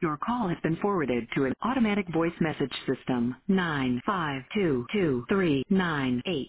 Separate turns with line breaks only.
Your call has been forwarded to an automatic voice message system. 9522398.